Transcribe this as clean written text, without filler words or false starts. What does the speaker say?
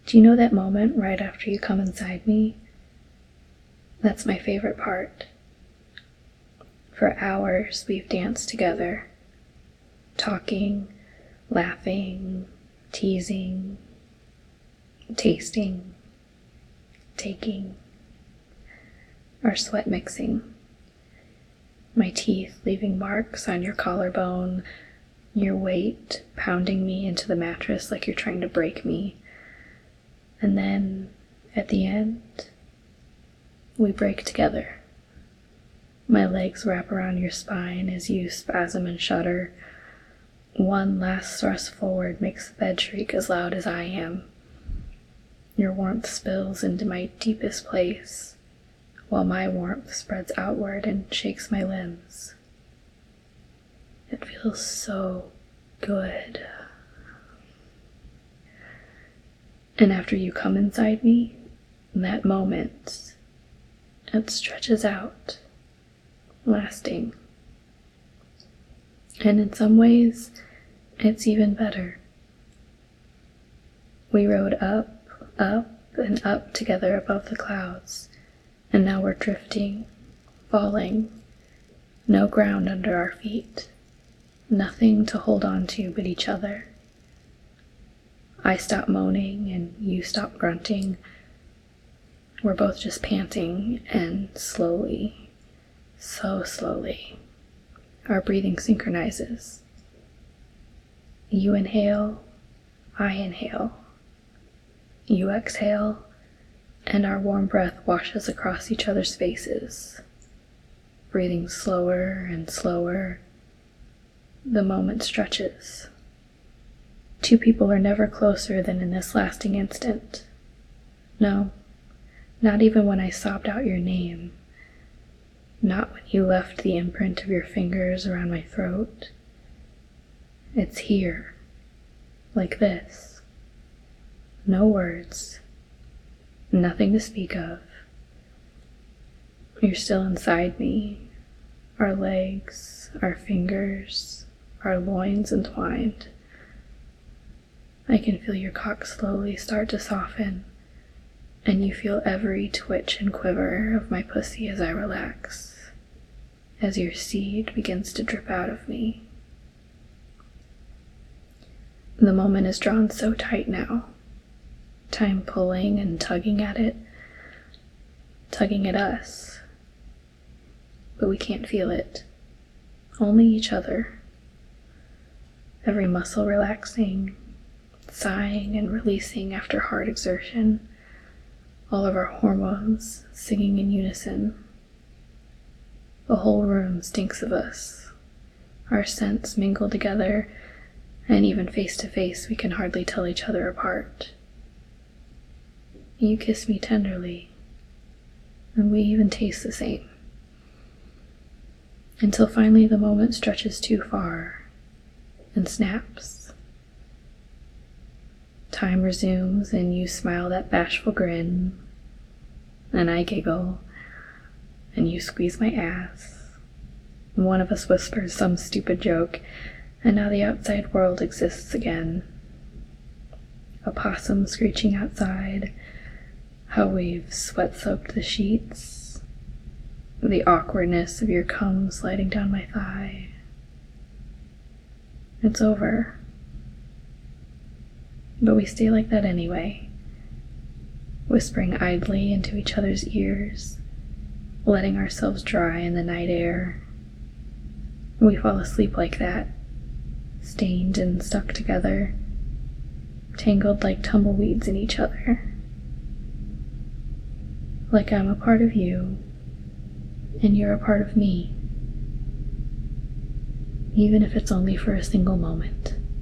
Do you know that moment right after you come inside me? That's my favorite part. For hours we've danced together, talking, laughing, teasing, tasting, taking, our sweat mixing, my teeth leaving marks on your collarbone, your weight pounding me into the mattress like you're trying to break me. And then, at the end, we break together. My legs wrap around your spine as you spasm and shudder. One last thrust forward makes the bed shriek as loud as I am. Your warmth spills into my deepest place, while my warmth spreads outward and shakes my limbs. It feels so good. And after you come inside me, in that moment, it stretches out, lasting. And in some ways, it's even better. We rode up, and up together above the clouds, and now we're drifting, falling, no ground under our feet, nothing to hold on to but each other. I stop moaning and you stop grunting. We're both just panting, and slowly, so slowly, our breathing synchronizes. You inhale, I inhale. You exhale, and our warm breath washes across each other's faces. Breathing slower and slower, the moment stretches. Two people are never closer than in this lasting instant. No, not even when I sobbed out your name. Not when you left the imprint of your fingers around my throat. It's here, like this. No words, nothing to speak of. You're still inside me, our legs, our fingers, our loins entwined. I can feel your cock slowly start to soften, and you feel every twitch and quiver of my pussy as I relax, as your seed begins to drip out of me. The moment is drawn so tight now, time pulling and tugging at it, tugging at us, but we can't feel it, only each other. Every muscle relaxing, sighing and releasing after hard exertion, all of our hormones singing in unison. The whole room stinks of us, our scents mingle together, and even face to face we can hardly tell each other apart. You kiss me tenderly, and we even taste the same, until finally the moment stretches too far and snaps. Time resumes, and you smile that bashful grin, and I giggle, and you squeeze my ass. One of us whispers some stupid joke, and now the outside world exists again. A possum screeching outside, how we've sweat-soaked the sheets, the awkwardness of your cum sliding down my thigh. It's over. But we stay like that anyway, whispering idly into each other's ears, letting ourselves dry in the night air. We fall asleep like that, stained and stuck together, tangled like tumbleweeds in each other. Like I'm a part of you, and you're a part of me, even if it's only for a single moment.